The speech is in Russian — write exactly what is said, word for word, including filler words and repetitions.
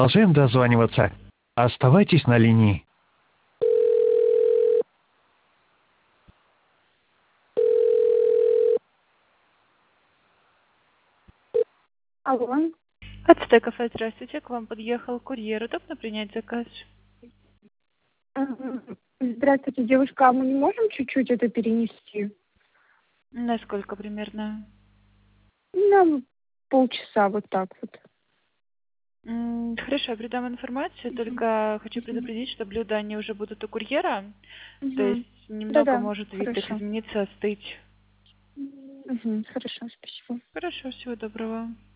Продолжаем дозваниваться. Оставайтесь на линии. Алло. От кафе, здравствуйте. К вам подъехал курьер. Удобно принять заказ? Ага. Здравствуйте, девушка. А мы не можем чуть-чуть это перенести? Насколько примерно? На полчаса, вот так вот. М, Хорошо, я передам информацию, только хочу Мгм. предупредить, что блюда, они уже будут у курьера, то есть Мгм. немного Да-да, может вид их хорошо. измениться, остыть. Мгм. Хорошо, спасибо. Хорошо, всего доброго.